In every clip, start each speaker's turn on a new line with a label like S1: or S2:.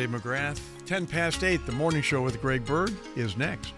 S1: Dave McGrath. 10 past 8, the morning show with Greg Berg is next.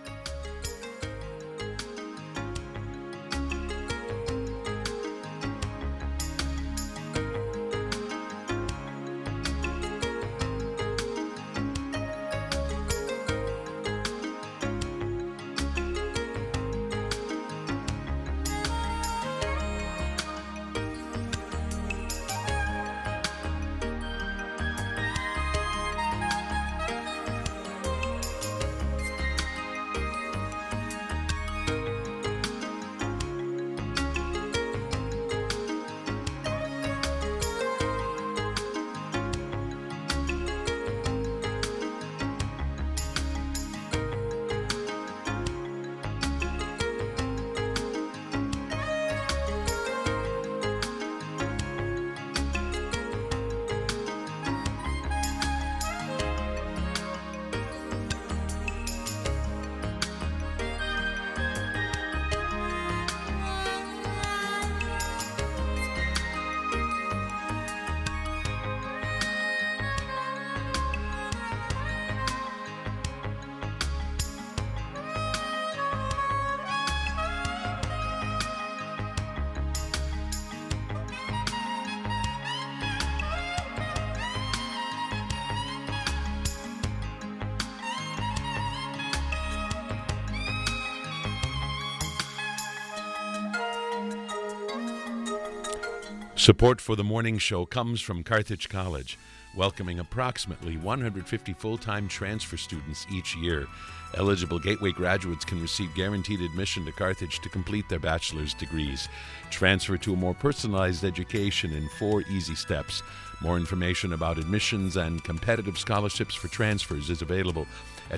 S1: Support for the morning show comes from Carthage College, welcoming approximately 150 full-time transfer students each year. Eligible Gateway graduates can receive guaranteed admission to Carthage to complete their bachelor's degrees. Transfer to a more personalized education in 4 easy steps. More information about admissions and competitive scholarships for transfers is available at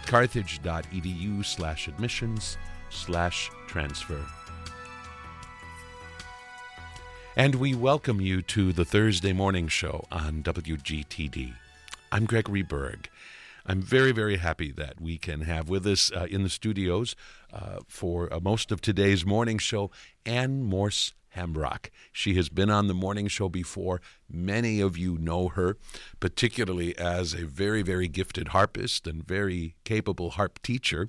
S1: carthage.edu/admissions/transfer. And we welcome you to the Thursday morning show on WGTD. I'm Gregory Berg. I'm very, very happy that we can have with us in the studios for most of today's morning show, Ann Morse Hambrock. She has been on the morning show before. Many of you know her, particularly as a very, very gifted harpist and very capable harp teacher.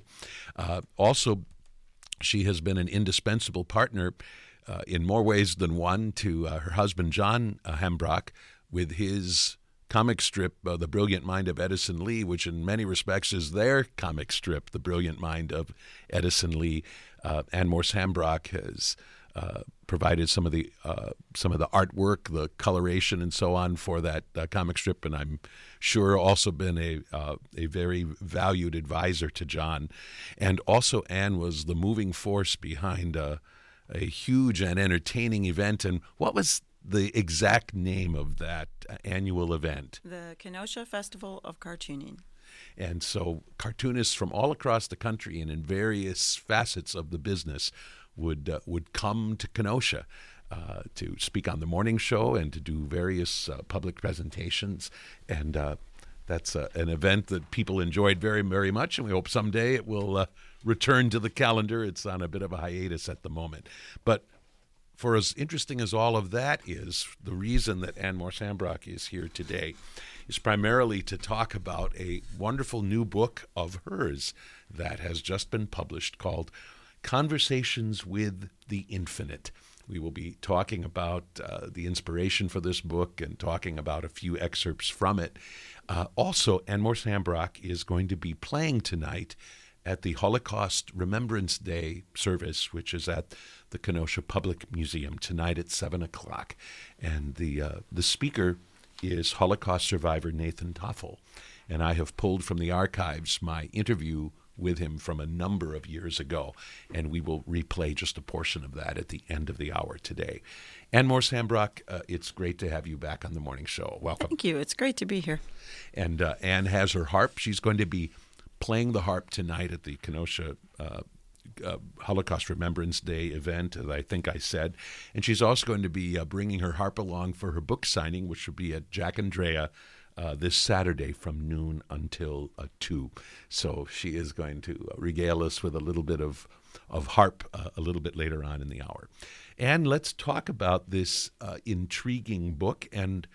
S1: Also, she has been an indispensable partner in more ways than one to her husband, John Hambrock, with his comic strip, The Brilliant Mind of Edison Lee, which in many respects is their comic strip, The Brilliant Mind of Edison Lee. Ann Morse Hambrock has provided some of the artwork, the coloration, and so on for that comic strip, and I'm sure also been a very valued advisor to John. And also, Ann was the moving force behind a huge and entertaining event. And what was the exact name of that annual event?
S2: The Kenosha Festival of Cartooning.
S1: And so cartoonists from all across the country and in various facets of the business would come to Kenosha to speak on the morning show and to do various public presentations. And that's an event that people enjoyed very, very much, and we hope someday it will return to the calendar. It's on a bit of a hiatus at the moment. But for as interesting as all of that is, the reason that Ann Morse Hambrock is here today is primarily to talk about a wonderful new book of hers that has just been published called Conversations with the Infinite. We will be talking about the inspiration for this book and talking about a few excerpts from it. Also, Ann Morse Hambrock is going to be playing tonight at the Holocaust Remembrance Day service, which is at the Kenosha Public Museum tonight at 7 o'clock. And the speaker is Holocaust survivor Nathan Toffel. And I have pulled from the archives my interview with him from a number of years ago, and we will replay just a portion of that at the end of the hour today. Ann Morse Hambrock, it's great to have you back on the morning show. Welcome.
S2: Thank you. It's great to be here.
S1: And Ann has her harp. She's going to be playing the harp tonight at the Kenosha Holocaust Remembrance Day event, as I think I said. And she's also going to be bringing her harp along for her book signing, which will be at Jack Andrea this Saturday from noon until 2. So she is going to regale us with a little bit of harp a little bit later on in the hour. And let's talk about this intriguing book. And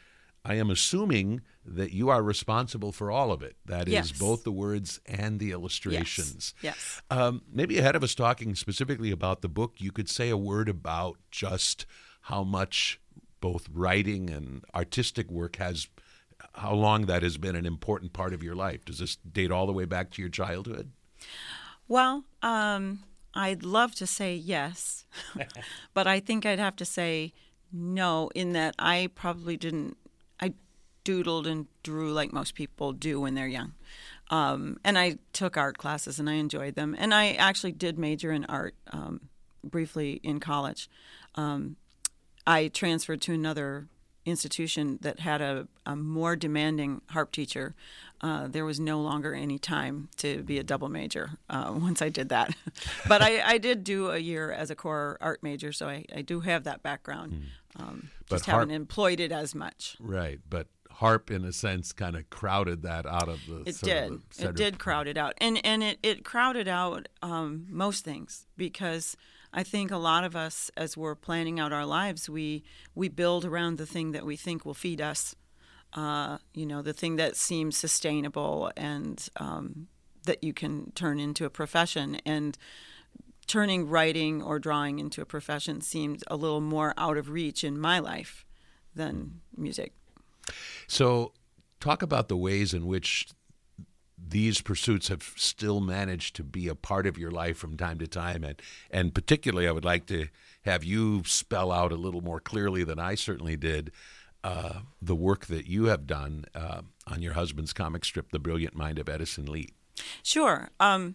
S1: I am assuming that you are responsible for all of it. That is
S2: Yes.
S1: both the words and the illustrations.
S2: Yes.
S1: Maybe ahead of us talking specifically about the book, you could say a word about just how much both writing and artistic work how long that has been an important part of your life. Does this date all the way back to your childhood?
S2: Well, I'd love to say yes, but I think I'd have to say no, in that I probably didn't. I doodled and drew like most people do when they're young. And I took art classes and I enjoyed them. And I actually did major in art briefly in college. I transferred to another institution that had a more demanding harp teacher. There was no longer any time to be a double major once I did that. But I did do a year as a core art major, so I do have that background. Just haven't employed it as much.
S1: Right, but harp, in a sense, kind of crowded that out of the.
S2: It did crowd it out, and it crowded out most things, because I think a lot of us, as we're planning out our lives, we build around the thing that we think will feed us. The thing that seems sustainable and that you can turn into a profession. And turning writing or drawing into a profession seemed a little more out of reach in my life than music.
S1: So talk about the ways in which these pursuits have still managed to be a part of your life from time to time. And particularly, I would like to have you spell out a little more clearly than I certainly did the work that you have done on your husband's comic strip, The Brilliant Mind of Edison Lee. Sure.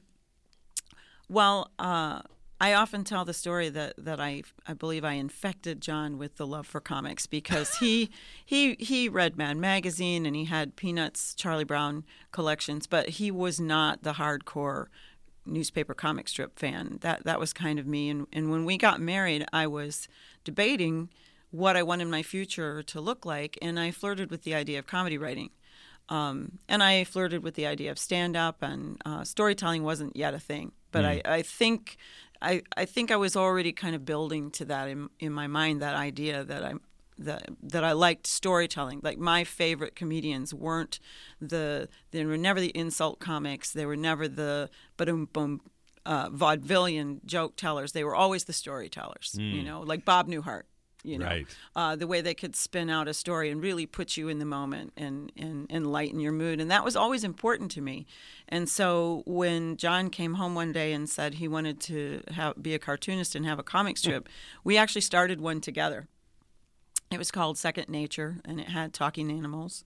S2: I often tell the story that I believe I infected John with the love for comics, because he read Mad Magazine and he had Peanuts, Charlie Brown collections, but he was not the hardcore newspaper comic strip fan. That was kind of me. And when we got married, I was debating what I wanted my future to look like, and I flirted with the idea of comedy writing. And I flirted with the idea of stand-up, and storytelling wasn't yet a thing. But I think I was already kind of building to that in my mind, that idea that I liked storytelling. Like, my favorite comedians they were never the insult comics. They were never the ba-dum-bum vaudevillian joke tellers. They were always the storytellers, like Bob Newhart.
S1: Right.
S2: The way they could spin out a story and really put you in the moment and lighten your mood. And that was always important to me. And so when John came home one day and said he wanted to be a cartoonist and have a comic strip, we actually started one together. It was called Second Nature, and it had talking animals.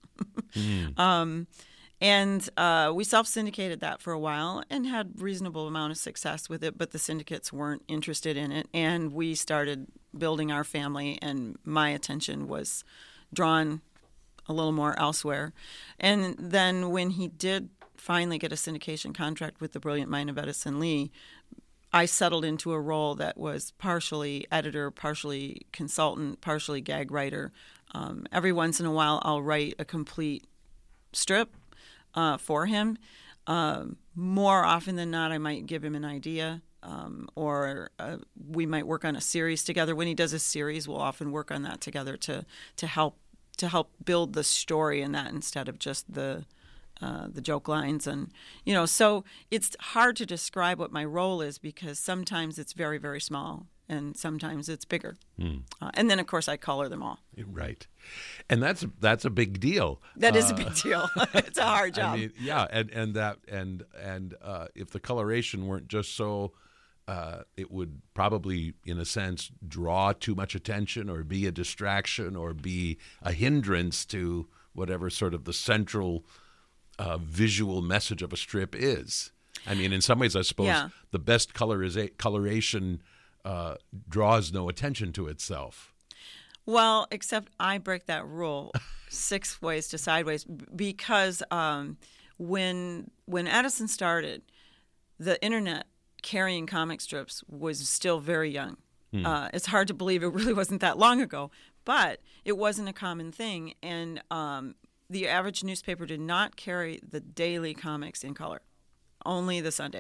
S2: And we self-syndicated that for a while and had reasonable amount of success with it, but the syndicates weren't interested in it. And we started building our family, and my attention was drawn a little more elsewhere. And then when he did finally get a syndication contract with The Brilliant Mind of Edison Lee, I settled into a role that was partially editor, partially consultant, partially gag writer. Every once in a while, I'll write a complete strip for him. More often than not, I might give him an idea, or we might work on a series together. When he does a series, we'll often work on that together to help build the story in that, instead of just the joke lines. And so it's hard to describe what my role is, because sometimes it's very, very small, and sometimes it's bigger. And then, of course, I color them all.
S1: Right. And that's a big deal.
S2: That is a big deal. It's a hard job.
S1: I mean, yeah, and if the coloration weren't just so, it would probably, in a sense, draw too much attention, or be a distraction, or be a hindrance to whatever sort of the central visual message of a strip is. I mean, in some ways, I suppose the best coloration draws no attention to itself.
S2: Well, except I break that rule 6 ways to sideways, because when Edison started, the internet carrying comic strips was still very young. It's hard to believe it really wasn't that long ago, but it wasn't a common thing, and the average newspaper did not carry the daily comics in color, only the Sundays.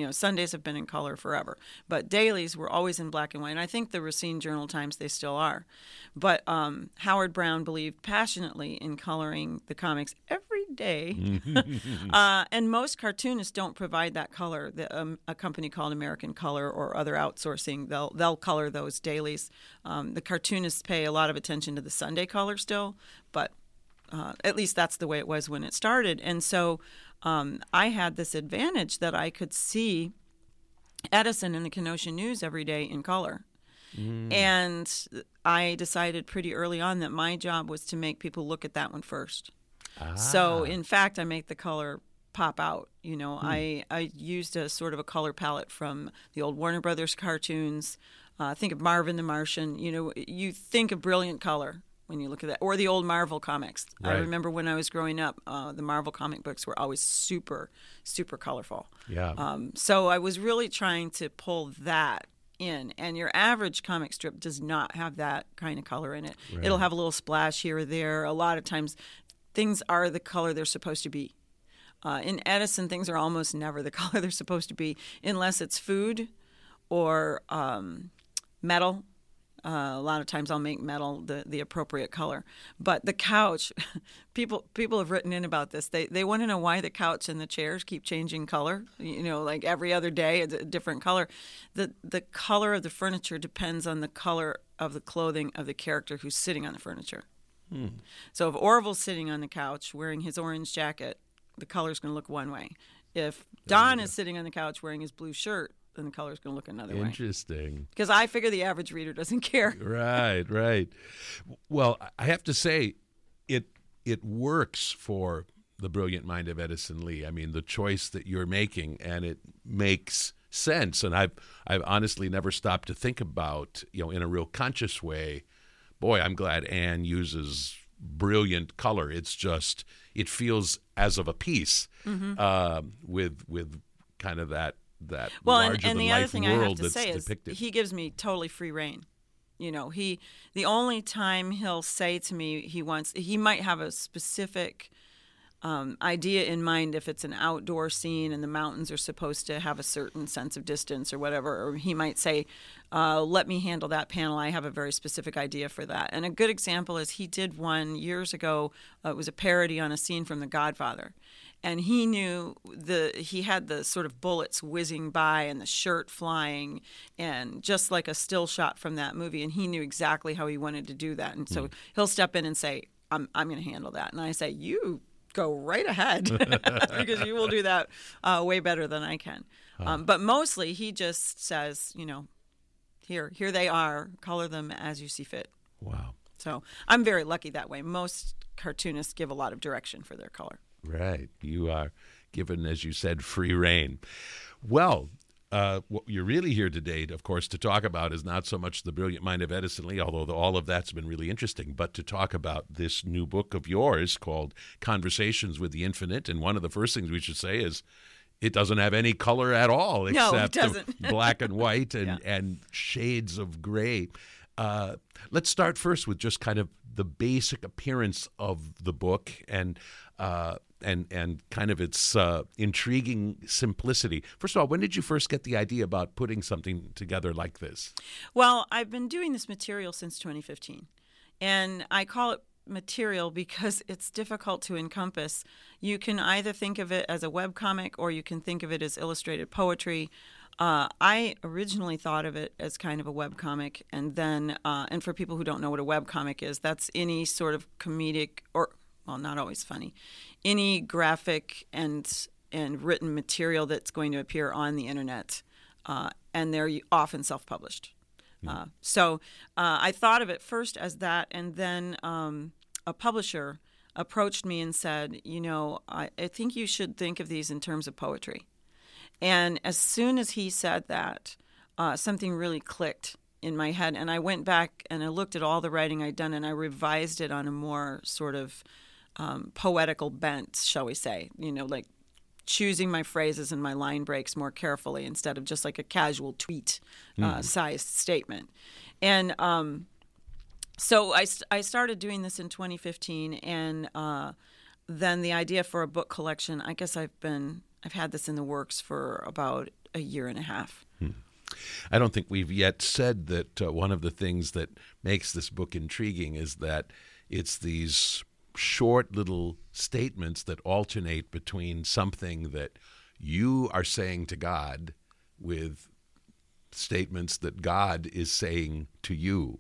S2: Sundays have been in color forever, but dailies were always in black and white. And I think the Racine Journal Times, they still are. But Howard Brown believed passionately in coloring the comics every day. And most cartoonists don't provide that color. A company called American Color or other outsourcing, they'll color those dailies. The cartoonists pay a lot of attention to the Sunday color still, but at least that's the way it was when it started. And so I had this advantage that I could see Edison in the Kenosha News every day in color. And I decided pretty early on that my job was to make people look at that one first. So, in fact, I make the color pop out. I used a sort of a color palette from the old Warner Brothers cartoons. Think of Marvin the Martian. You think of brilliant color when you look at that, or the old Marvel comics. Right. I remember when I was growing up, the Marvel comic books were always super, super colorful.
S1: Yeah.
S2: So I was really trying to pull that in, and your average comic strip does not have that kind of color in it. Right. It'll have a little splash here or there. A lot of times, things are the color they're supposed to be. In Edison, things are almost never the color they're supposed to be, unless it's food or metal. A lot of times I'll make metal the appropriate color. But the couch, people have written in about this. They want to know why the couch and the chairs keep changing color, like every other day, a different color. The color of the furniture depends on the color of the clothing of the character who's sitting on the furniture. So if Orville's sitting on the couch wearing his orange jacket, the color's going to look one way. If Don is sitting on the couch wearing his blue shirt, then the color's going to look another way.
S1: Interesting.
S2: Because I figure the average reader doesn't care.
S1: Right. Well, I have to say, it works for the brilliant mind of Edison Lee. I mean, the choice that you're making, and it makes sense. And I've honestly never stopped to think about, in a real conscious way, boy, I'm glad Anne uses brilliant color. It's just, it feels as of a piece with kind of that larger
S2: and
S1: than
S2: the other
S1: life
S2: thing I have
S1: world
S2: to
S1: that's
S2: say is
S1: depicted.
S2: he gives me totally free rein. The only time he'll say to me he might have a specific idea in mind if it's an outdoor scene and the mountains are supposed to have a certain sense of distance or whatever, or he might say, let me handle that panel. I have a very specific idea for that. And a good example is he did one years ago. It was a parody on a scene from The Godfather. And he knew he had the sort of bullets whizzing by and the shirt flying, and just like a still shot from that movie. And he knew exactly how he wanted to do that. And so he'll step in and say, I'm going to handle that. And I say, you go right ahead because you will do that way better than I can. But mostly he just says, here they are, color them as you see fit.
S1: Wow.
S2: So I'm very lucky that way. Most cartoonists give a lot of direction for their color.
S1: Right. You are given, as you said, free rein. Well, what you're really here today, of course, to talk about is not so much the brilliant mind of Edison Lee, although all of that's been really interesting, but to talk about this new book of yours called Conversations with the Infinite. And one of the first things we should say is it doesn't have any color at all except black and white and shades of gray. Let's start first with just kind of the basic appearance of the book and kind of its intriguing simplicity. First of all, when did you first get the idea about putting something together like this?
S2: Well, I've been doing this material since 2015, and I call it material because it's difficult to encompass. You can either think of it as a webcomic or you can think of it as illustrated poetry. I originally thought of it as kind of a webcomic, and then, and for people who don't know what a webcomic is, that's any sort of comedic or, well, not always funny, any graphic and written material that's going to appear on the internet, and they're often self-published. So I thought of it first as that, and then a publisher approached me and said, I think you should think of these in terms of poetry. And as soon as he said that, something really clicked in my head. And I went back and I looked at all the writing I'd done and I revised it on a more sort of poetical bent, shall we say, like choosing my phrases and my line breaks more carefully instead of just like a casual tweet sized statement. And so I started doing this in 2015, and then the idea for a book collection, I guess I've had this in the works for about a year and a half.
S1: I don't think we've yet said that one of the things that makes this book intriguing is that it's these short little statements that alternate between something that you are saying to God with statements that God is saying to you.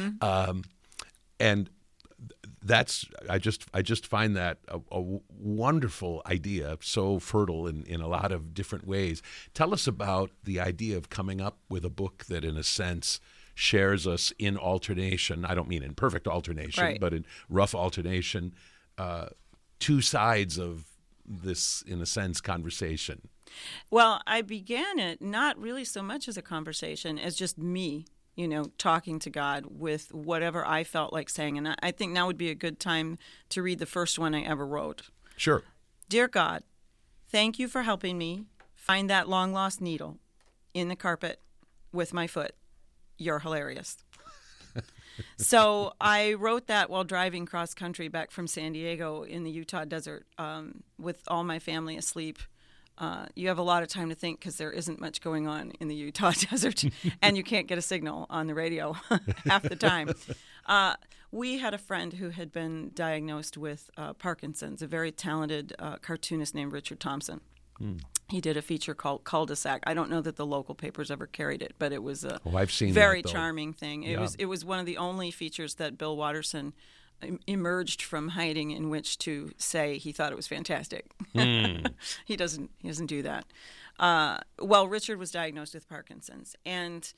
S1: And that's I just find that a wonderful idea, so fertile in a lot of different ways. Tell us about the idea of coming up with a book that, in a sense, shares us in alternation. I don't mean in perfect alternation,
S2: right,
S1: but in rough alternation, two sides of this, in a sense, conversation.
S2: Well, I began it not really so much as a conversation as just me, talking to God with whatever I felt like saying. And I think now would be a good time to read the first one I ever wrote.
S1: Sure.
S2: Dear God, thank you for helping me find that long-lost needle in the carpet with my foot. You're hilarious. So I wrote that while driving cross-country back from San Diego in the Utah desert with all my family asleep. You have a lot of time to think because there isn't much going on in the Utah desert, and you can't get a signal on the radio half the time. We had a friend who had been diagnosed with Parkinson's, a very talented cartoonist named Richard Thompson. He did a feature called Cul-de-sac. I don't know that the local papers ever carried it, but it was a
S1: I've seen
S2: very
S1: that,
S2: charming thing. It was one of the only features that Bill Watterson emerged from hiding in which to say he thought it was fantastic. He doesn't do that. Well, Richard was diagnosed with Parkinson's, and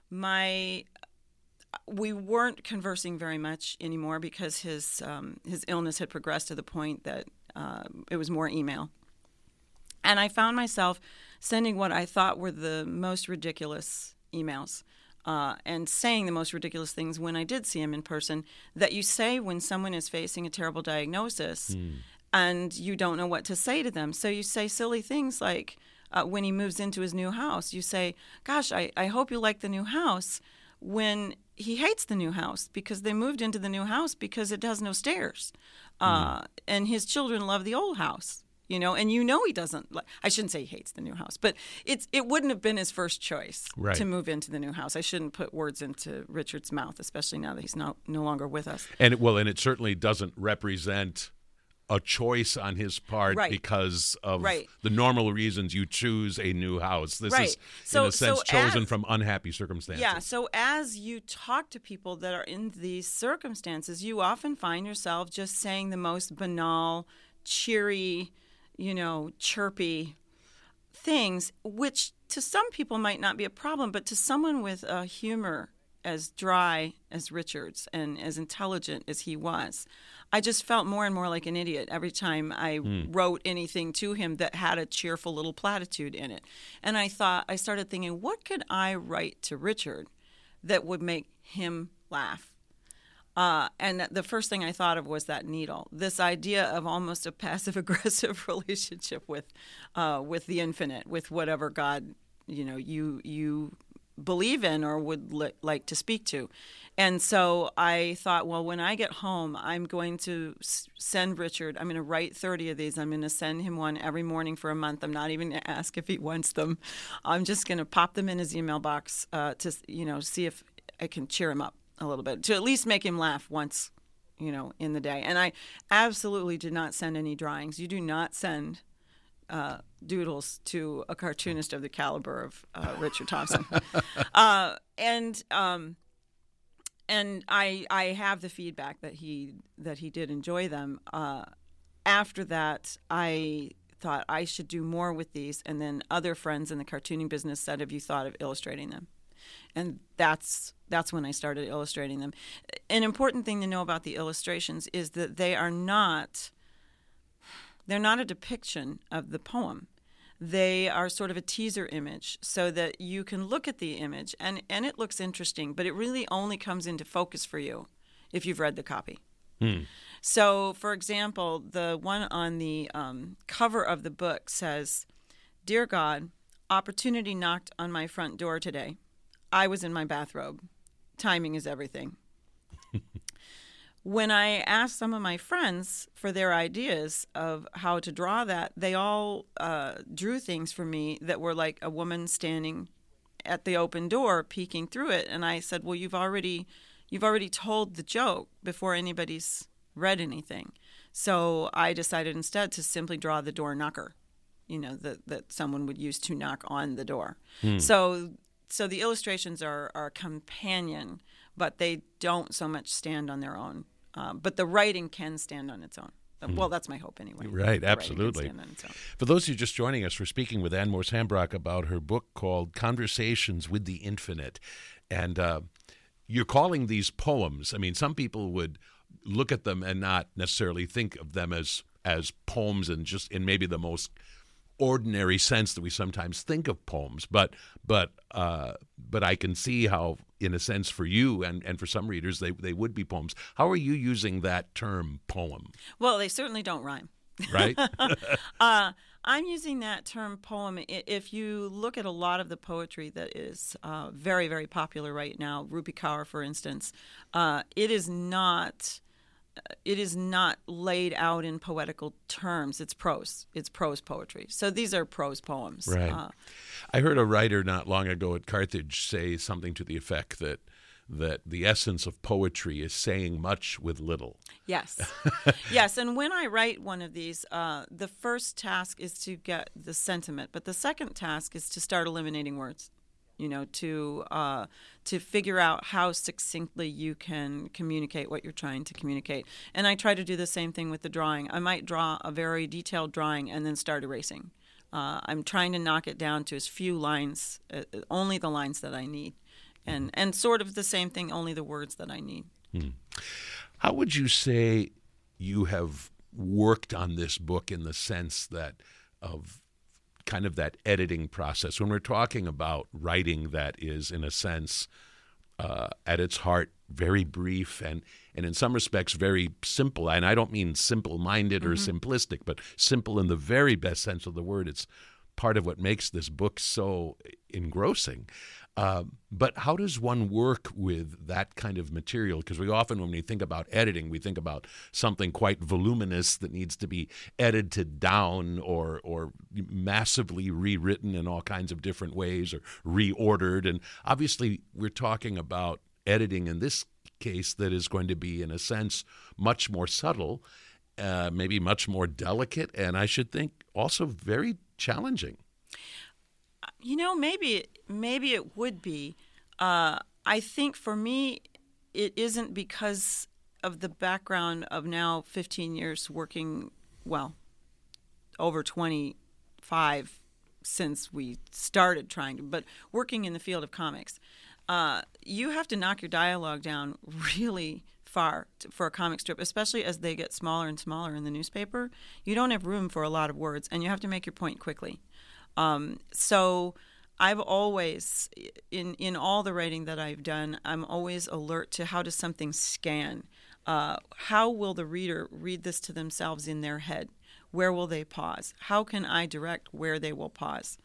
S2: we weren't conversing very much anymore because his illness had progressed to the point that it was more email. And I found myself sending what I thought were the most ridiculous emails. And saying the most ridiculous things when I did see him in person that you say when someone is facing a terrible diagnosis and you don't know what to say to them. So you say silly things like when he moves into his new house, you say, gosh, I hope you like the new house, when he hates the new house because they moved into the new house because it has no stairs. And his children love the old house. And he doesn't like, I shouldn't say he hates the new house, but it wouldn't have been his first choice to move into the new house. I shouldn't put words into Richard's mouth, especially now that he's no longer with us.
S1: And it certainly doesn't represent a choice on his part because of the normal reasons you choose a new house. This is, in a sense, chosen from unhappy circumstances.
S2: Yeah, so as you talk to people that are in these circumstances, you often find yourself just saying the most banal, cheery, chirpy things, which to some people might not be a problem, but to someone with a humor as dry as Richard's and as intelligent as he was, I just felt more and more like an idiot every time I wrote anything to him that had a cheerful little platitude in it. And I started thinking, what could I write to Richard that would make him laugh? And the first thing I thought of was that needle, this idea of almost a passive-aggressive relationship with the infinite, with whatever God, you believe in or would like to speak to. And so I thought, well, when I get home, I'm going to send Richard, I'm going to write 30 of these. I'm going to send him one every morning for a month. I'm not even going to ask if he wants them. I'm just going to pop them in his email box to see if I can cheer him up a little bit, to at least make him laugh once, in the day. And I absolutely did not send any drawings. You do not send doodles to a cartoonist of the caliber of Richard Thompson. And I have the feedback that he did enjoy them. After that, I thought I should do more with these. And then other friends in the cartooning business said, have you thought of illustrating them? And that's when I started illustrating them. An important thing to know about the illustrations is that they're not a depiction of the poem. They are sort of a teaser image so that you can look at the image and it looks interesting, but it really only comes into focus for you if you've read the copy. So, for example, the one on the cover of the book says, "Dear God, opportunity knocked on my front door today. I was in my bathrobe. Timing is everything." when I asked some of my friends for their ideas of how to draw that, they all drew things for me that were like a woman standing at the open door peeking through it. And I said, well, you've already told the joke before anybody's read anything. So I decided instead to simply draw the door knocker, that someone would use to knock on the door. So the illustrations are a companion, but they don't so much stand on their own. But the writing can stand on its own. Well, that's my hope anyway.
S1: Right, absolutely. For those of you just joining us, we're speaking with Anne Morse Hambrock about her book called Conversations with the Infinite. And you're calling these poems. I mean, some people would look at them and not necessarily think of them as poems and just in maybe the most ordinary sense that we sometimes think of poems. But I can see how, in a sense, for you and for some readers, they would be poems. How are you using that term poem?
S2: Well, they certainly don't rhyme.
S1: Right?
S2: I'm using that term poem. If you look at a lot of the poetry that is very, very popular right now, Rupi Kaur, for instance, it is not laid out in poetical terms. It's prose. It's prose poetry. So these are prose poems.
S1: Right. I heard a writer not long ago at Carthage say something to the effect that the essence of poetry is saying much with little. Yes.
S2: Yes, and when I write one of these, the first task is to get the sentiment, but the second task is to start eliminating words. To figure out how succinctly you can communicate what you're trying to communicate. And I try to do the same thing with the drawing. I might draw a very detailed drawing and then start erasing. I'm trying to knock it down to as few lines, only the lines that I need. And sort of the same thing, only the words that I need.
S1: How would you say you have worked on this book in the sense that of kind of that editing process? When we're talking about writing that is, in a sense, at its heart, very brief and in some respects very simple. And I don't mean simple-minded or simplistic, but simple in the very best sense of the word. It's part of what makes this book so engrossing. But how does one work with that kind of material? Because we often, when we think about editing, we think about something quite voluminous that needs to be edited down or massively rewritten in all kinds of different ways or reordered. And obviously, we're talking about editing in this case that is going to be, in a sense, much more subtle, maybe much more delicate, and I should think also very challenging.
S2: Maybe it would be. I think for me, it isn't because of the background of now 15 years working, well, over 25 since we started trying to, but working in the field of comics. You have to knock your dialogue down really far for a comic strip, especially as they get smaller and smaller in the newspaper. You don't have room for a lot of words, and you have to make your point quickly. So I've always, in all the writing that I've done, I'm always alert to how does something scan? How will the reader read this to themselves in their head? Where will they pause? How can I direct where they will pause?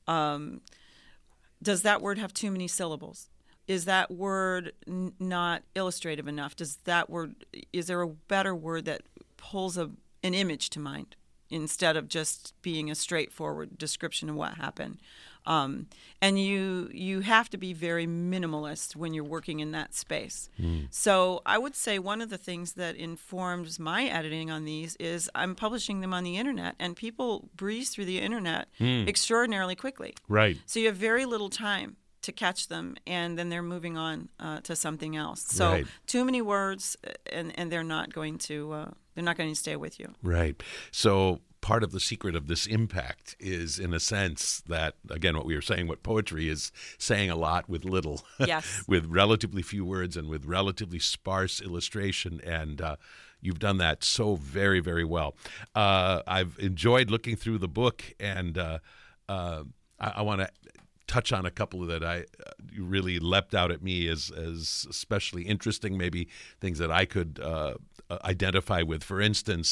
S2: Does that word have too many syllables? Is that word not illustrative enough? Is there a better word that pulls an image to mind instead of just being a straightforward description of what happened? And you have to be very minimalist when you're working in that space. So I would say one of the things that informs my editing on these is I'm publishing them on the internet, and people breeze through the internet extraordinarily quickly.
S1: Right.
S2: So you have very little time to catch them, and then they're moving on to something else. So too many words, and they're not going to stay with you.
S1: Right. So part of the secret of this impact is, in a sense, that, again, what we were saying, what poetry is saying a lot with little.
S2: Yes.
S1: With relatively few words and with relatively sparse illustration. And you've done that so very, very well. I've enjoyed looking through the book, and I want to touch on a couple that I really leapt out at me as especially interesting, maybe things that I could identify with. For instance,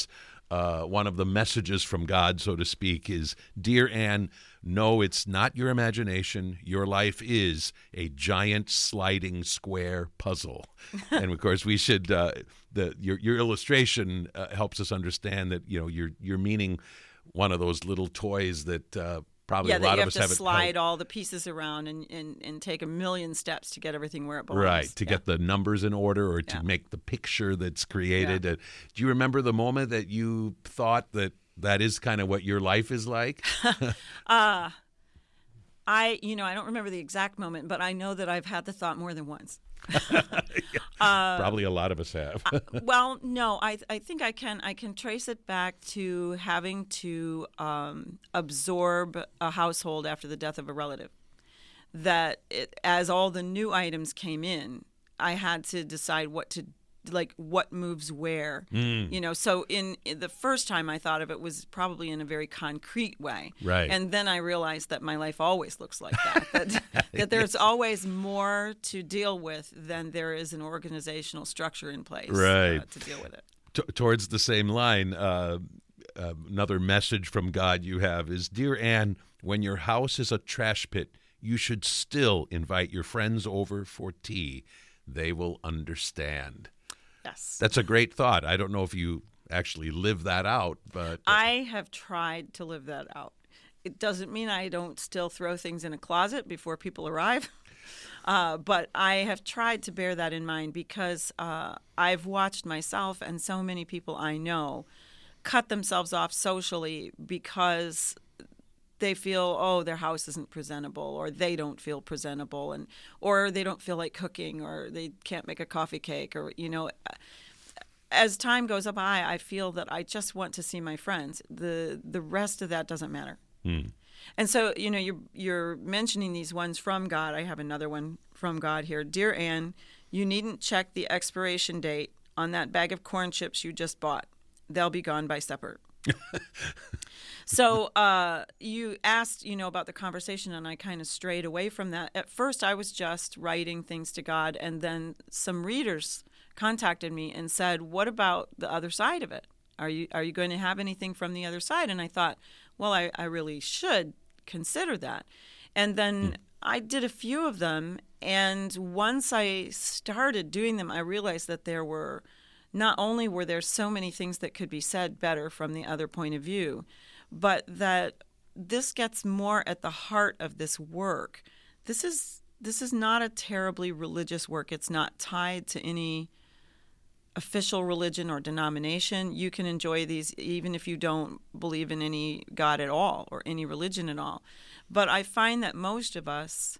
S1: one of the messages from God, so to speak, is, Dear Anne, no, it's not your imagination. Your life is a giant sliding square puzzle. And of course, we should your illustration helps us understand that you're meaning one of those little toys that probably a lot of us have.
S2: You have to slide all the pieces around and take a million steps to get everything where it belongs.
S1: Right, to get the numbers in order or to make the picture that's created. Do you remember the moment that you thought that is kind of what your life is like?
S2: I don't remember the exact moment, but I know that I've had the thought more than once.
S1: Probably a lot of us have.
S2: Well, no, I think I can trace it back to having to absorb a household after the death of a relative. As all the new items came in, I had to decide what moves where. So in the first time I thought of it was probably in a very concrete way.
S1: Right.
S2: And then I realized that my life always looks like that. That there's always more to deal with than there is an organizational structure in place to deal with it.
S1: Towards the same line, another message from God you have is, Dear Anne, when your house is a trash pit, you should still invite your friends over for tea. They will understand.
S2: Yes.
S1: That's a great thought. I don't know if you actually live that out, but
S2: I have tried to live that out. It doesn't mean I don't still throw things in a closet before people arrive, but I have tried to bear that in mind because I've watched myself and so many people I know cut themselves off socially because they feel, their house isn't presentable, or they don't feel presentable, or they don't feel like cooking, or they can't make a coffee cake, or as time goes by, I feel that I just want to see my friends. The rest of that doesn't matter. And so, you're mentioning these ones from God. I have another one from God here. Dear Anne, you needn't check the expiration date on that bag of corn chips you just bought. They'll be gone by supper. So you asked, about the conversation, and I kind of strayed away from that. At first, I was just writing things to God, and then some readers contacted me and said, "What about the other side of it? Are you going to have anything from the other side?" And I thought, well, I really should consider that. And then I did a few of them, and once I started doing them, I realized that not only were there so many things that could be said better from the other point of view, but that this gets more at the heart of this work. This is not a terribly religious work. It's not tied to any official religion or denomination. You can enjoy these even if you don't believe in any God at all or any religion at all. But I find that most of us,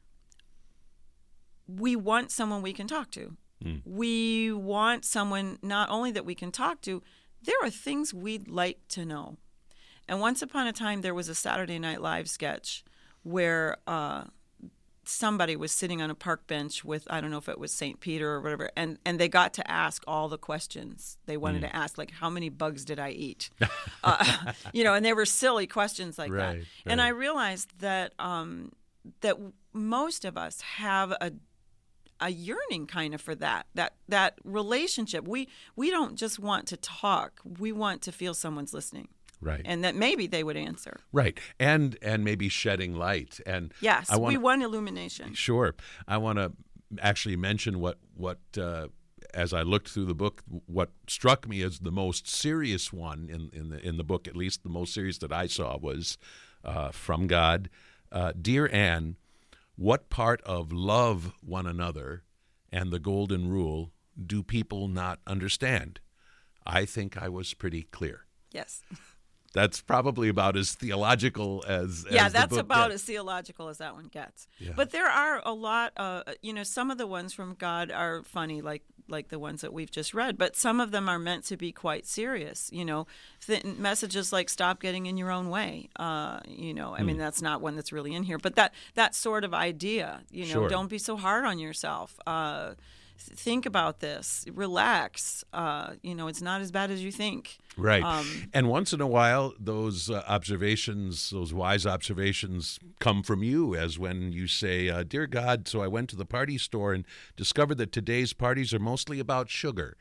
S2: we want someone we can talk to. We want someone not only that we can talk to, there are things we'd like to know. And once upon a time, there was a Saturday Night Live sketch where somebody was sitting on a park bench with, I don't know if it was St. Peter or whatever, and they got to ask all the questions they wanted to ask, like, how many bugs did I eat? And they were silly questions like that. Right. And I realized that that most of us have a yearning kind of for that relationship. We don't just want to talk. We want to feel someone's listening.
S1: Right.
S2: And that maybe they would answer.
S1: Right. And maybe shedding light. And
S2: yes, we want illumination.
S1: Sure. I want to actually mention what as I looked through the book, what struck me as the most serious one in the book, at least the most serious that I saw, was from God. Dear Anne, what part of love one another and the golden rule do people not understand? I think I was pretty clear.
S2: Yes.
S1: That's probably about as theological as
S2: that's
S1: the book
S2: about
S1: gets.
S2: As theological as that one gets.
S1: Yeah.
S2: But there are a lot some of the ones from God are funny, like the ones that we've just read, but some of them are meant to be quite serious. Messages like "stop getting in your own way." I mean, that's not one that's really in here, but that sort of idea.
S1: Sure.
S2: Don't be so hard on yourself. Think about this. Relax. It's not as bad as you think.
S1: Right. And once in a while, those observations, those wise observations, come from you, as when you say, "Dear God, so I went to the party store and discovered that today's parties are mostly about sugar.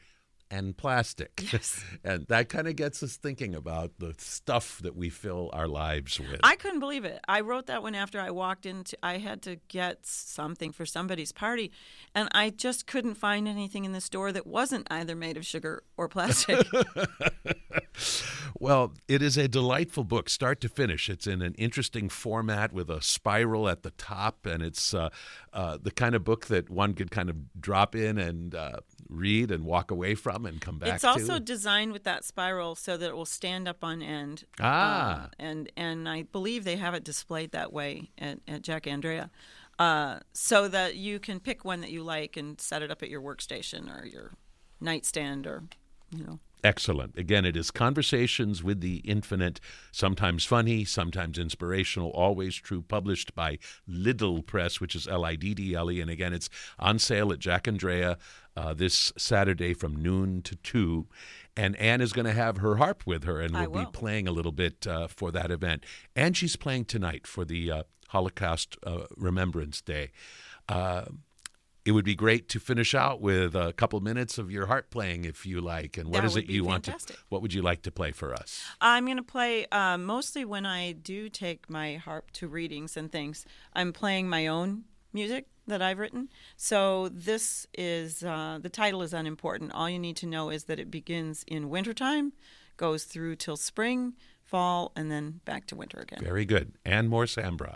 S1: and plastic.
S2: Yes.
S1: And that kind of gets us thinking about the stuff that we fill our lives with.
S2: I couldn't believe it. I wrote that one after I had to get something for somebody's party, and I just couldn't find anything in the store that wasn't either made of sugar or plastic.
S1: Well, it is a delightful book, start to finish. It's in an interesting format with a spiral at the top, and it's the kind of book that one could kind of drop in and read and walk away from and come back
S2: It's
S1: to.
S2: also designed with that spiral so that it will stand up on end. And I believe they have it displayed that way at Jack Andrea, so that you can pick one that you like and set it up at your workstation or your nightstand or, you know.
S1: Excellent. Again, it is Conversations with the Infinite, sometimes funny, sometimes inspirational, always true, published by Liddell Press, which is Liddle. And again, it's on sale at Jack Andrea this Saturday from noon to 2. And Anne is going to have her harp with her, and we'll be playing a little bit for that event. And she's playing tonight for the Holocaust Remembrance Day. It would be great to finish out with a couple minutes of your harp playing, if you like. And what is it you want to? What would you like to play for us?
S2: I'm going to play mostly when I do take my harp to readings and things. I'm playing my own music that I've written. So this is the title is unimportant. All you need to know is that it begins in wintertime, goes through till spring, fall, and then back to winter again.
S1: Very good. Anne Moore Sambrock.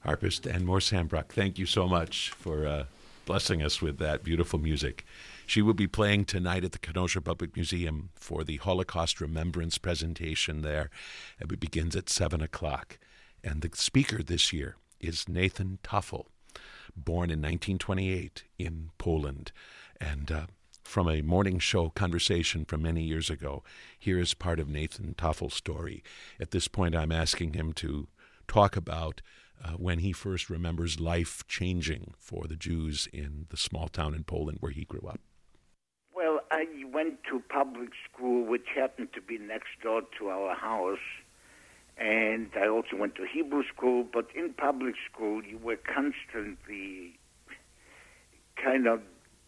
S1: Harpist Anne-Maure Sambrock, thank you so much for blessing us with that beautiful music. She will be playing tonight at the Kenosha Public Museum for the Holocaust Remembrance presentation there. It begins at 7 o'clock. And the speaker this year is Nathan Toffel, born in 1928 in Poland. And from a morning show conversation from many years ago, here is part of Nathan Toffel's story. At this point, I'm asking him to talk about when he first remembers life changing for the Jews in the small town in Poland where he grew up.
S3: Well, I went to public school, which happened to be next door to our house, and I also went to Hebrew school, but in public school you were constantly kind of,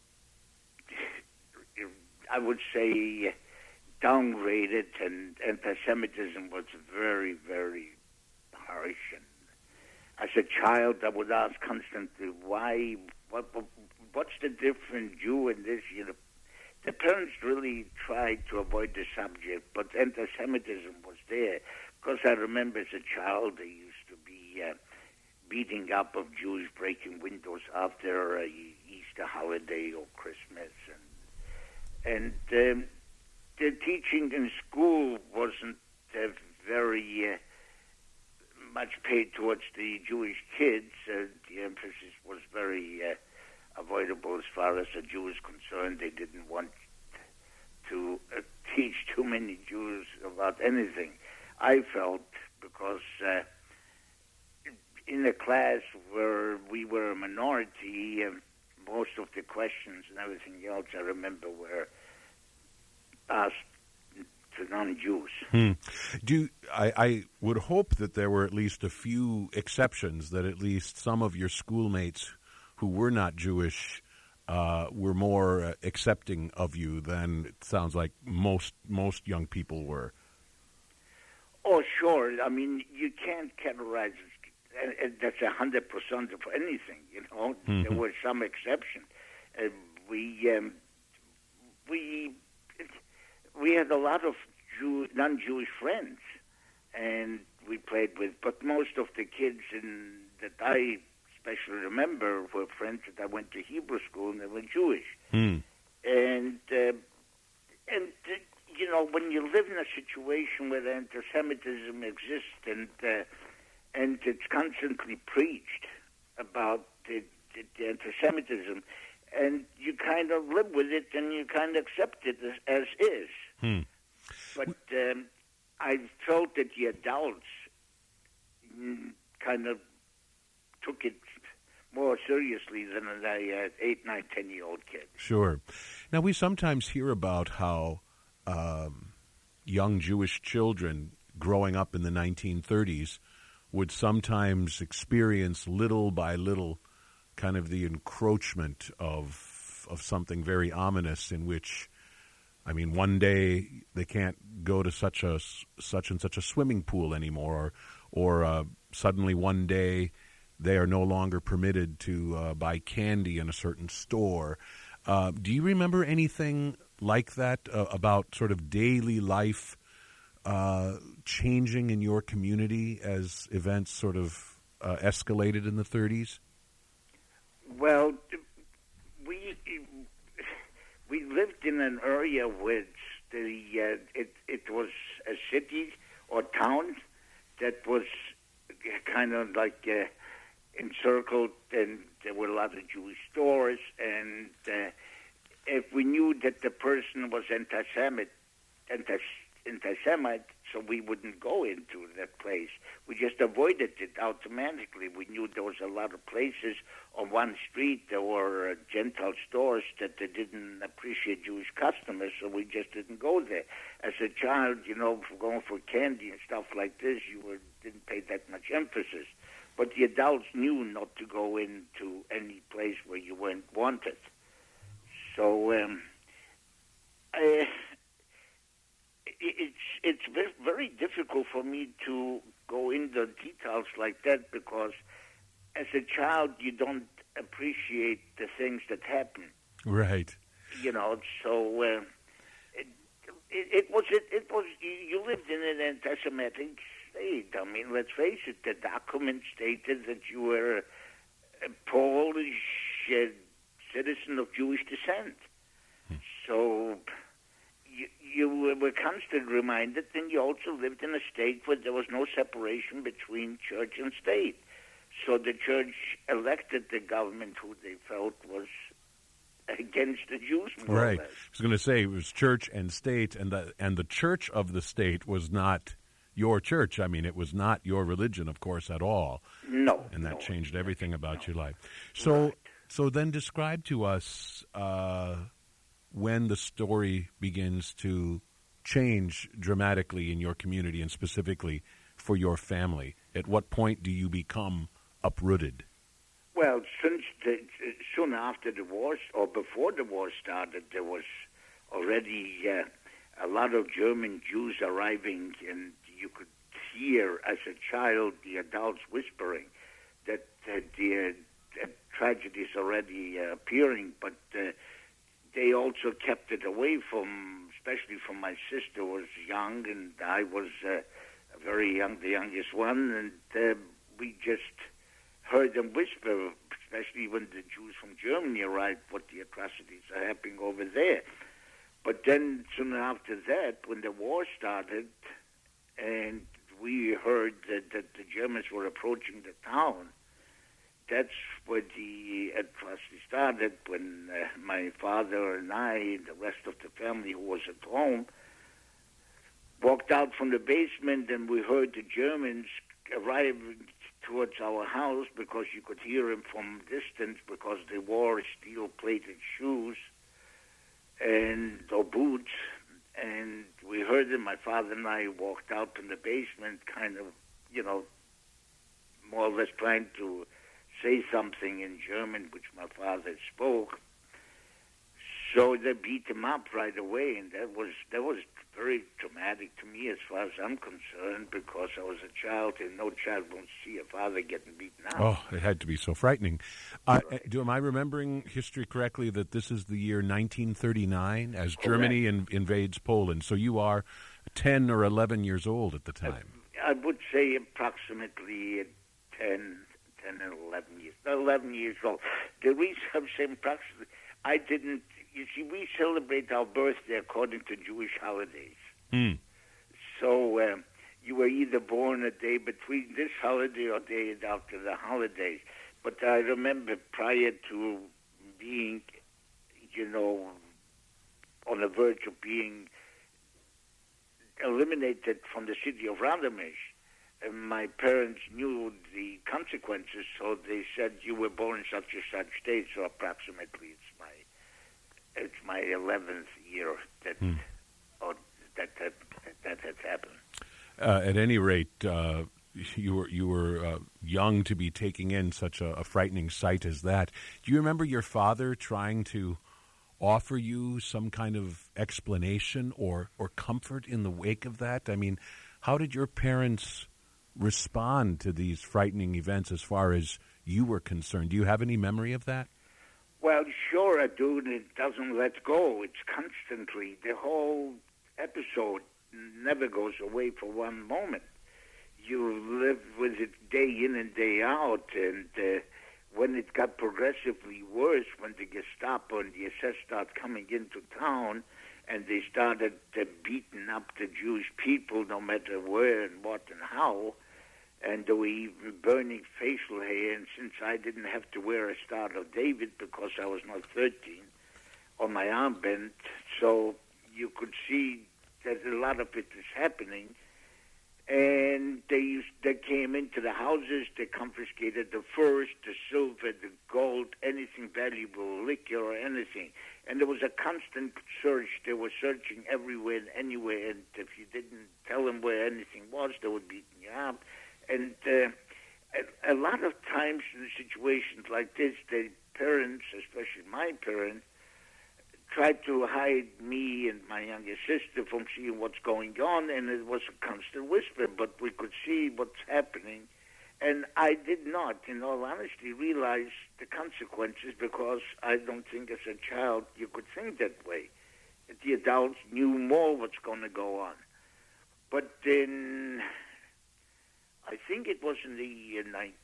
S3: I would say, downgraded, and anti-Semitism was very, very harsh. And as a child, I would ask constantly, why, what's the difference, Jew and this? You know, the parents really tried to avoid the subject, but anti-Semitism was there. Because I remember as a child, there used to be beating up of Jews, breaking windows after Easter holiday or Christmas, and the teaching in school wasn't very much paid towards the Jewish kids. The emphasis was very avoidable as far as the Jew is concerned. They didn't want to teach too many Jews about anything, I felt, because in a class where we were a minority, most of the questions and everything else I remember were asked to non-Jews.
S4: I would hope that there were at least a few exceptions, that at least some of your schoolmates who were not Jewish were more accepting of you than it sounds like most young people were.
S3: Oh, sure. I mean, you can't categorize that's 100% of anything. You know, there were some exception. We had a lot of non-Jewish friends, and we played with. But most of the kids that I especially remember were friends that I went to Hebrew school, and they were Jewish. And you know, when you live in a situation where anti-Semitism exists and it's constantly preached about the anti-Semitism, and you kind of live with it and you kind of accept it as is. But I felt that the adults kind of took it more seriously than the 8, 9, 10-year-old kids.
S4: Sure. Now, we sometimes hear about how young Jewish children growing up in the 1930s would sometimes experience little by little kind of the encroachment of something very ominous, in which, I mean, one day they can't go to such and such a swimming pool anymore, or suddenly one day they are no longer permitted to buy candy in a certain store. Do you remember anything like that about sort of daily life changing in your community as events sort of escalated in the 30s?
S3: Well, we lived in an area which it was a city or town that was kind of like encircled, and there were a lot of Jewish stores, and if we knew that the person was anti-Semite, so we wouldn't go into that place. We just avoided it automatically. We knew there was a lot of places on one street. There were Gentile stores that they didn't appreciate Jewish customers, so we just didn't go there. As a child, you know, for going for candy and stuff like this, didn't pay that much emphasis. But the adults knew not to go into any place where you weren't wanted. So it's very difficult for me to go into details like that, because as a child you don't appreciate the things that happen.
S4: Right.
S3: You know, so it was you lived in an anti-Semitic state. I mean, let's face it, the document stated that you were a Polish citizen of Jewish descent. So you were constantly reminded, and you also lived in a state where there was no separation between church and state. So the church elected the government who they felt was against the Jews, more
S4: Right.
S3: or less.
S4: I was going to say it was church and state, and the church of the state was not your church. I mean, it was not your religion, of course, at all.
S3: No.
S4: And that
S3: no,
S4: changed everything about
S3: no.
S4: your life. So,
S3: Right.
S4: so then describe to us when the story begins to change dramatically in your community and specifically for your family. At what point do you become uprooted?
S3: Well, soon after the war, or before the war started, there was already a lot of German Jews arriving, and you could hear as a child the adults whispering that the tragedy is already appearing, but they also kept it away from, especially from my sister who was young, and I was very young, the youngest one, and we just heard them whisper, especially when the Jews from Germany arrived, what the atrocities are happening over there. But then soon after that, when the war started, and we heard that the Germans were approaching the town, that's where the atrocity started, when my father and I and the rest of the family who was at home walked out from the basement, and we heard the Germans arriving towards our house because you could hear them from distance because they wore steel-plated shoes or boots. And we heard them. My father and I walked out from the basement, kind of, more or less trying to say something in German, which my father spoke. So they beat him up right away, and that was very traumatic to me as far as I'm concerned, because I was a child, and no child wants to see a father getting beaten up.
S4: Oh, it had to be so frightening.
S3: Right.
S4: Am I remembering history correctly that this is the year 1939 as
S3: Correct.
S4: Germany invades Poland? So you are 10 or 11 years old at the time.
S3: I would say approximately 10 and 11 years. 11 years old. The reason I'm saying approximately, I didn't. You see, we celebrate our birthday according to Jewish holidays.
S4: Mm.
S3: So you were either born a day between this holiday or day after the holidays. But I remember prior to being, on the verge of being eliminated from the city of Radomir, my parents knew the consequences, so they said you were born in such and such date, so approximately it's my 11th year that has happened.
S4: At any rate, you were young to be taking in such a frightening sight as that. Do you remember your father trying to offer you some kind of explanation or comfort in the wake of that? I mean, how did your parents respond to these frightening events as far as you were concerned? Do you have any memory of that?
S3: Well, sure I do, and it doesn't let go. It's constantly. The whole episode never goes away for one moment. You live with it day in and day out, and when it got progressively worse, when the Gestapo and the SS started coming into town, and they started beating up the Jewish people no matter where and what and how, and they were even burning facial hair, and since I didn't have to wear a Star of David because I was not 13 on my armband, so you could see that a lot of it is happening. And they came into the houses, they confiscated the furs, the silver, the gold, anything valuable, liquor or anything. And there was a constant search. They were searching everywhere and anywhere, and if you didn't tell them where anything was, they would beat you up. And a lot of times in situations like this, the parents, especially my parents, tried to hide me and my younger sister from seeing what's going on, and it was a constant whisper, but we could see what's happening. And I did not, in all honesty, realize the consequences, because I don't think as a child you could think that way. The adults knew more what's going to go on. But then I think it was in the year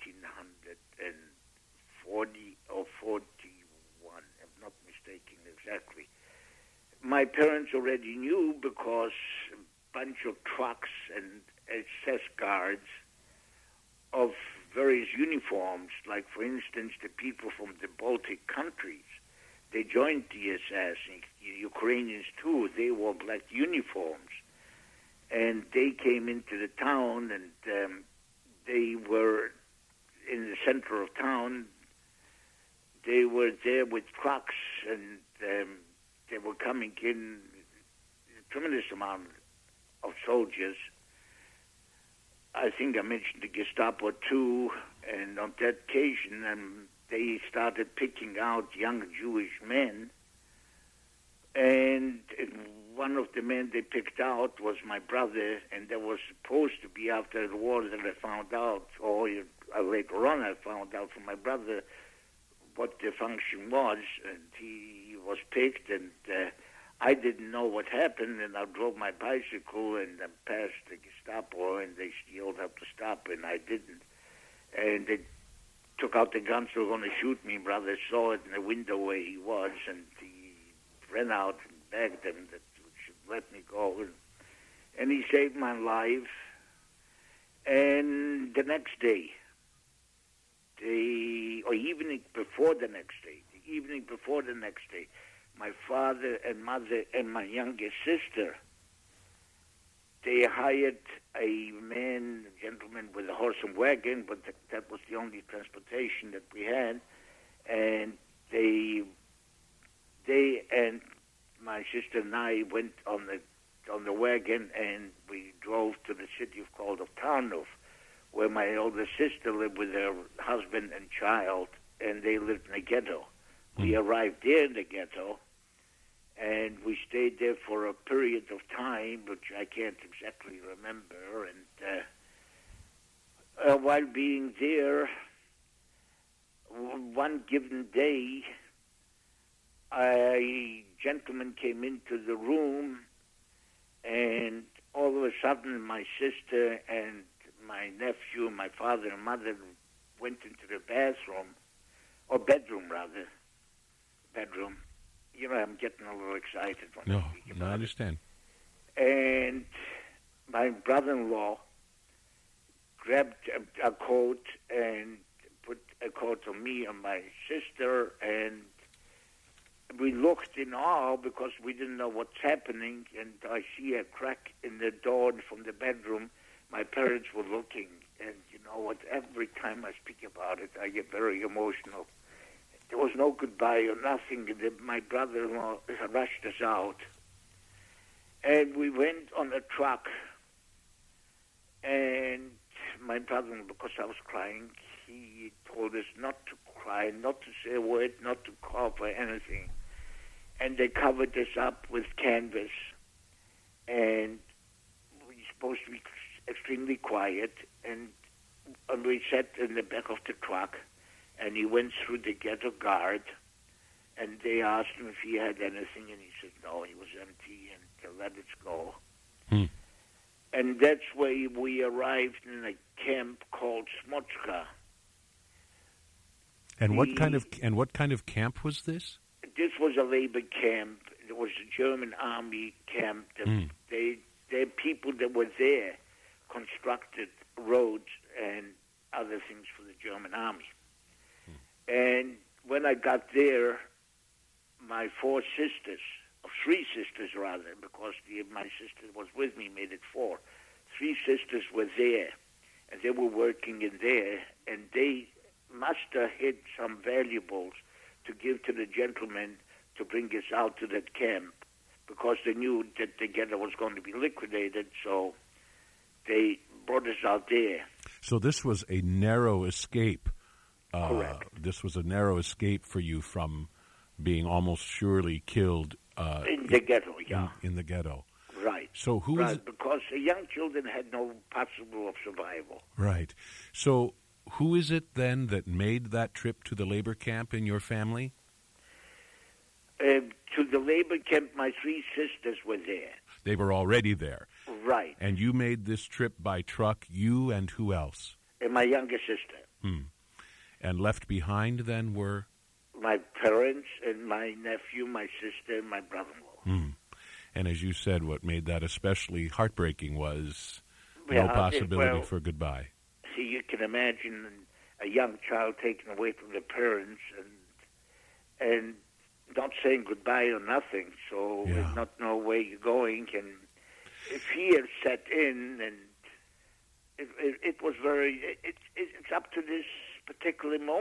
S3: 1940 or 41, if not mistaken exactly. My parents already knew because a bunch of trucks and SS guards of various uniforms, like, for instance, the people from the Baltic countries, they joined the SS, and Ukrainians too. They wore black uniforms. And they came into the town, and they were in the center of town. They were there with trucks, and they were coming in a tremendous amount of soldiers. I think I mentioned the Gestapo too, and on that occasion, they started picking out young Jewish men, and one of the men they picked out was my brother, and that was supposed to be after the war that I found out, or later on I found out from my brother what the function was, and he was picked, and I didn't know what happened, and I drove my bicycle and I passed the Gestapo, and they yelled up to stop, and I didn't. And they took out the guns, they were going to shoot me. Brother saw it in the window where he was, and he ran out and begged them that he should let me go. And he saved my life. And the next day, the evening before the next day, my father and mother and my youngest sister, they hired a gentleman with a horse and wagon, but that was the only transportation that we had. And they and my sister and I went on the wagon, and we drove to the city called Tarnów, where my older sister lived with her husband and child, and they lived in a ghetto. We arrived there in the ghetto, and we stayed there for a period of time, which I can't exactly remember. And while being there, one given day, a gentleman came into the room, and all of a sudden my sister and my nephew, my father and mother went into the bedroom. You know, I'm getting a little excited when I speak about
S4: I understand.
S3: And my brother-in-law grabbed a coat and put a coat on me and my sister, and we looked in awe because we didn't know what's happening, and I see a crack in the door from the bedroom. My parents were looking, and you know what, every time I speak about it, I get very emotional. There was no goodbye or nothing. My brother-in-law rushed us out. And we went on a truck. And my brother-in-law, because I was crying, he told us not to cry, not to say a word, not to cough or anything. And they covered us up with canvas. And we were supposed to be extremely quiet. And we sat in the back of the truck. And he went through the ghetto guard, and they asked him if he had anything, and he said no, he was empty, and they let it go. And that's where we arrived in a camp called Smoczka.
S4: And what kind of camp was this?
S3: This was a labor camp. It was a German army camp. The people that were there constructed roads and other things for the German army. And when I got there, my three sisters rather, because my sister was with me, made it four. Three sisters were there, and they were working in there, and they must have hid some valuables to give to the gentleman to bring us out to that camp, because they knew that the ghetto was going to be liquidated, so they brought us out there.
S4: So this was a narrow escape.
S3: Correct.
S4: This was a narrow escape for you from being almost surely killed
S3: in the ghetto, yeah.
S4: In the ghetto.
S3: Right.
S4: So who
S3: right,
S4: is...
S3: because the young children had no possible of survival.
S4: Right. So who is it then that made that trip to the labor camp in your family?
S3: To the labor camp, my three sisters were there.
S4: They were already there.
S3: Right.
S4: And you made this trip by truck, you and who else?
S3: And my younger sister.
S4: And left behind then were?
S3: My parents and my nephew, my sister, and my brother-in-law.
S4: And as you said, what made that especially heartbreaking was no possibility for goodbye.
S3: See, you can imagine a young child taken away from their parents and not saying goodbye or nothing, so not know where you're going. And fear set in, and it was very, it's up to this particular moment.